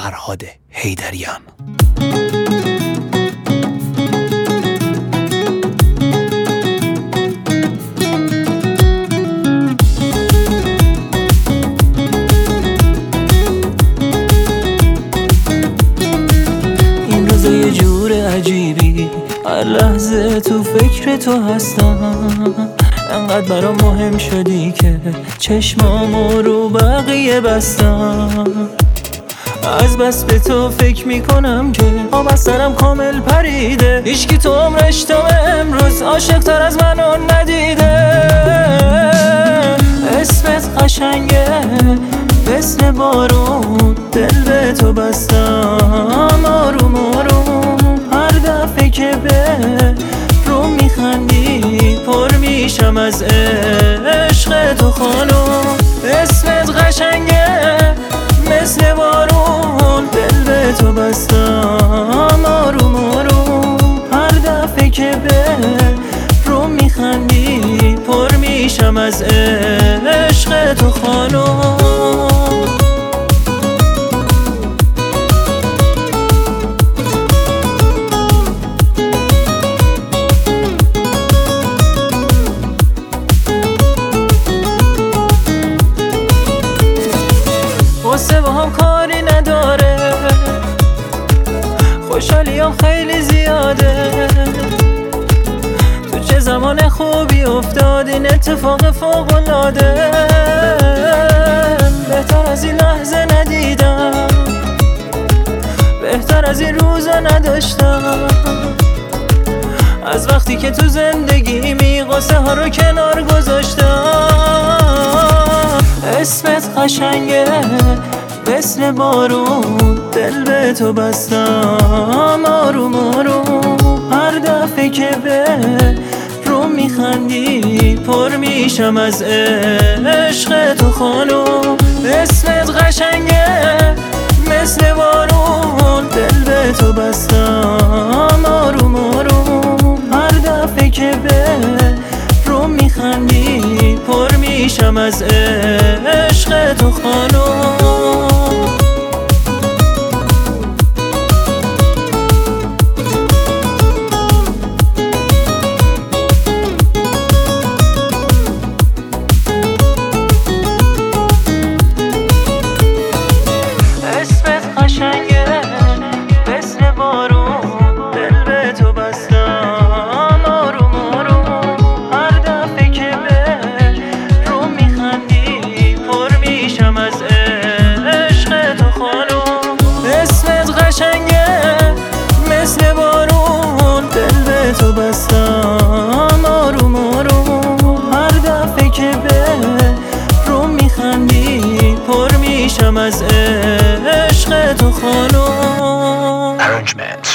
فرهاد حیدریان. این روزه یه جور عجیبی، هر لحظه تو فکر تو هستم. انقدر برام مهم شدی که چشمامو رو بقیه بستم. از بس به تو فکر میکنم که آب از سرم کامل پریده. هیچکی تو عمرش تا امروز عاشق تر از منو ندیده. اسمت قشنگه مثل بارون، دل به تو بستم آروم آروم. هر دفعه که به رو میخندی پر میشم از عشق تو خانم. اسمت قشنگه مثل بارون، دل به تو بستم آروم آروم. هر دفعه که به رو میخندی پر میشم از عشق تو خانم. واسه با هم کاری نداره، خوشحالیم خیلی زیاده. تو چه زمان خوبی افتاد این اتفاق فوق‌العاده. بهتر از این لحظه ندیدم، بهتر از این روزا نداشتم. از وقتی که تو زندگیمی قصه ها رو کنار گذاشتم. اسمت قشنگه مثل بارون، دل به تو بستم آروم آروم. هر دفعه که به رو میخندی پر میشم از عشق تو خانم. اسمت قشنگه مثل بارون، دل به تو بستم آروم آروم. هر دفعه که به رو میخندی پر میشم از عشق تو خانم. تو بستم آروم آروم. هر دفعه که به رو میخندی پر میشم از عشق تو خانم. Arrangement